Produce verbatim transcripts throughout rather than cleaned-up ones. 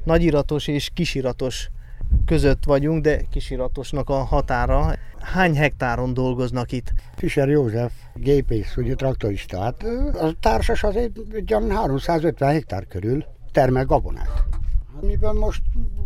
Nagyiratos és kisiratos között vagyunk, de kisiratosnak a határa. Hány hektáron dolgoznak itt? Fischer József, gépész, ugye traktorista. Hát a társas azért ugyan háromszázötven hektár körül termel gabonát. Amiben most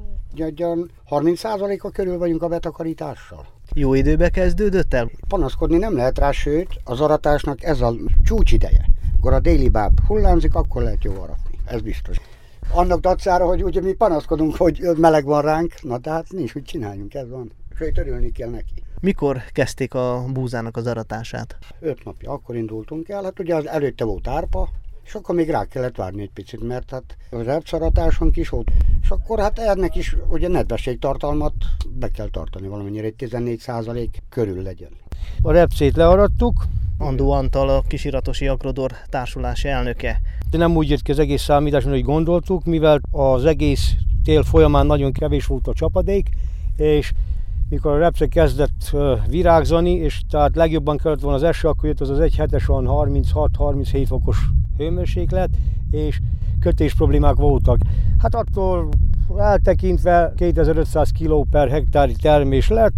ugyan harminc százaléka körül vagyunk a betakarítással. Jó időbe kezdődött el? Panaszkodni nem lehet rá, sőt az aratásnak ez a csúcsideje. Akkor a déli báb hullámzik, akkor lehet jó aratni. Ez biztos. Annak dacára, hogy ugye mi panaszkodunk, hogy meleg van ránk, na tehát nincs, hogy csináljunk, ez van. Sőt, örülni kell neki. Mikor kezdték a búzának az aratását? Öt napja, akkor indultunk el, hát ugye az előtte volt árpa, és akkor még rá kellett várni egy picit, mert hát az ercaratáson is volt. És akkor hát ennek is ugye nedvességtartalmat be kell tartani valamennyire, egy tizennégy százalék körül legyen. A repcét learattuk. Andó Antal, a Kisiratosi Agrodor társulás elnöke. De nem úgy jött ki az egész számítás, mint ahogy gondoltuk, mivel az egész tél folyamán nagyon kevés volt a csapadék, és mikor a repce kezdett virágzani, és tehát legjobban kellett volna az eső, akkor jött az az egy hetes, olyan harminchat-harminchét fokos hőmérséklet, és kötés problémák voltak. Hát attól eltekintve kétezer-ötszáz kiló per hektári termés lett,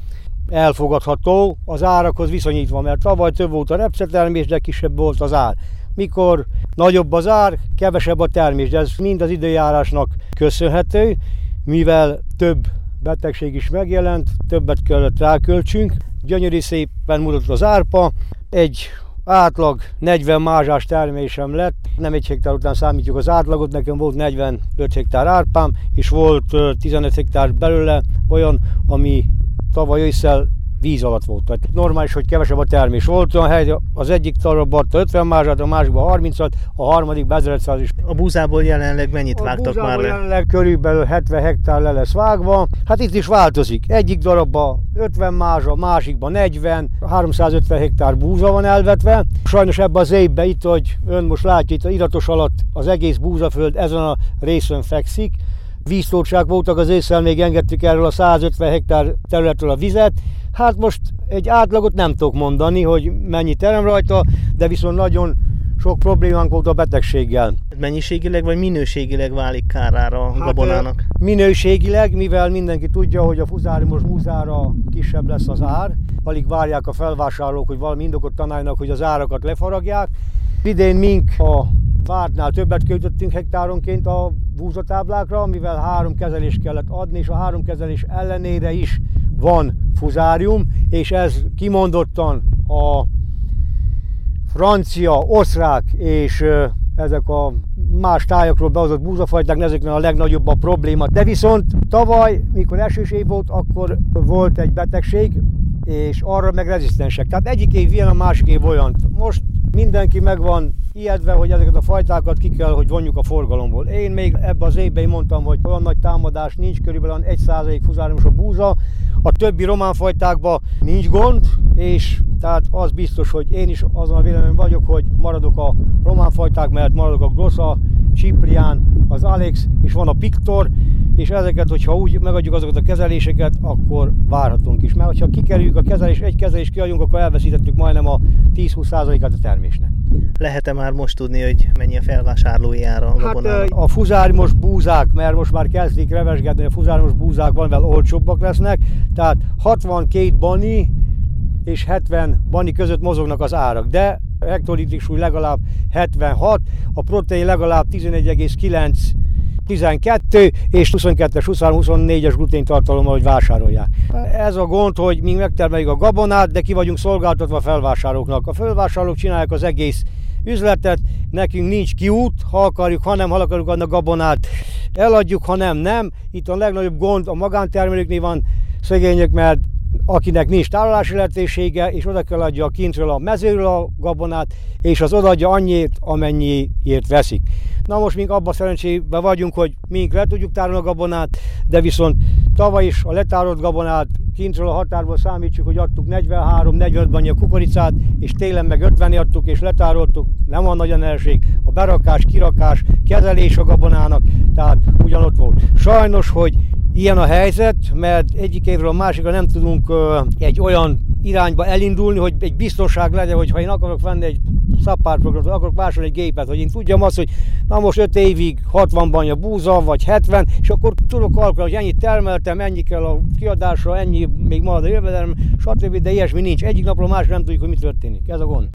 elfogadható az árakhoz viszonyítva, mert tavaly több volt a repcetermés, de kisebb volt az ár. Mikor nagyobb az ár, kevesebb a termés, de ez mind az időjárásnak köszönhető, mivel több betegség is megjelent, többet kellett ráköltsünk. Gyönyörű szépen mutatott az árpa, egy átlag negyven mázsás termésem lett, nem egy hektár után számítjuk az átlagot, nekem volt negyvenöt hektár árpám, és volt tizenöt hektár belőle olyan, ami tavaly ősszel víz alatt volt. Tehát normális, hogy kevesebb a termés. Volt olyan hely, az egyik darabban adta ötven mázsát, a másikban harmincat, a harmadikban ezerötszáz is. A búzából jelenleg mennyit a vágtak már le? Jelenleg körülbelül hetven hektár le lesz vágva. Hát itt is változik. Egyik darabban ötven mázsa, a másikban negyven, háromszázötven hektár búza van elvetve. Sajnos ebben az évben itt, hogy ön most látja, itt a iratos alatt az egész búzaföld ezen a részen fekszik. Víztócsák voltak, az ősszel még engedtük erről a százötven hektár területről a vizet. Hát most egy átlagot nem tudok mondani, hogy mennyi terem rajta, de viszont nagyon sok problémánk volt a betegséggel. Mennyiségileg vagy minőségileg válik kárára a gabonának? Hát, minőségileg, mivel mindenki tudja, hogy a fuzáriumos búzára kisebb lesz az ár, alig várják a felvásárlók, hogy valami indokot találjanak, hogy az árakat lefaragják. Idén mink a vártnál többet költöttünk hektáronként a búzatáblákra, mivel három kezelést kellett adni, és a három kezelés ellenére is van fuzárium, és ez kimondottan a francia, osztrák és ezek a más tájakról behozott búzafajták, ezeknek a legnagyobb a probléma. De viszont tavaly, mikor esős év volt, akkor volt egy betegség, és arra meg rezisztensek. Tehát egyik év ilyen, a másik év olyan. Most mindenki meg van ijedve, hogy ezeket a fajtákat ki kell, hogy vonjuk a forgalomból. Én még ebben az évben mondtam, hogy olyan nagy támadás nincs, körülbelül egy százalék fuzáriumos a búza. A többi román fajtákban nincs gond, és tehát az biztos, hogy én is azon a véleményen vagyok, hogy maradok a román fajták mellett, maradok a Grossa, Ciprián, az Alex, és van a Pictor, és ezeket, hogyha úgy megadjuk azokat a kezeléseket, akkor várhatunk is. Mert ha kikerüljük a kezelés, egy kezelést kiadjunk, akkor elveszítettük majdnem a tíz-húsz százalékát a termésnek. Lehet-e már most tudni, hogy mennyi a felvásárlói ára a gabonának? Hát a fuzáriumos búzák, mert most már kezdik revesgetni, a fuzáriumos búzák valamivel olcsóbbak lesznek, tehát hatvankét bani és hetven bani között mozognak az árak, de a hektolitri súly legalább hetvenhat, a protein legalább tizenegy egész kilenc tizenkettő és huszonkettes, huszonhárom, huszonnégyes gluténtartalommal, hogy vásárolják. Ez a gond, hogy mi megtermeljük a gabonát, de ki vagyunk szolgáltatva a felvásárlóknak. A felvásárlók csinálják az egész üzletet, nekünk nincs kiút, ha akarjuk, ha nem, ha akarjuk adni a gabonát, eladjuk, ha nem, nem. Itt a legnagyobb gond a magántermelőknél van, szegények, mert akinek nincs tárolási lehetősége, és oda kell adja a kintről a mezőről a gabonát, és az odaadja annyit, amennyiért veszik. Na most mink abban szerencsében vagyunk, hogy mink le tudjuk tárolni a gabonát, de viszont tavaly is a letárolt gabonát kintről a határból számítsuk, hogy adtuk negyvenhárom-negyvenöt bannyi a kukoricát, és télen meg ötvenni adtuk, és letároltuk, nem van nagy nehézség, a berakás, kirakás, kezelés a gabonának, tehát ugyanott volt. Sajnos, hogy ilyen a helyzet, mert egyik évről a másikra nem tudunk uh, egy olyan irányba elindulni, hogy egy biztonság legyen, hogy ha én akarok venni egy szapárprogramot, akarok vásárolni egy gépet, hogy én tudjam azt, hogy na most öt évig hatvan banya búza, vagy hetven, és akkor tudok kalkulálni, hogy ennyit termeltem, ennyi kell a kiadásra, ennyi még marad a jövedelem, stb. De ilyesmi nincs. Egyik napról másra nem tudjuk, hogy mi történik. Ez a gond.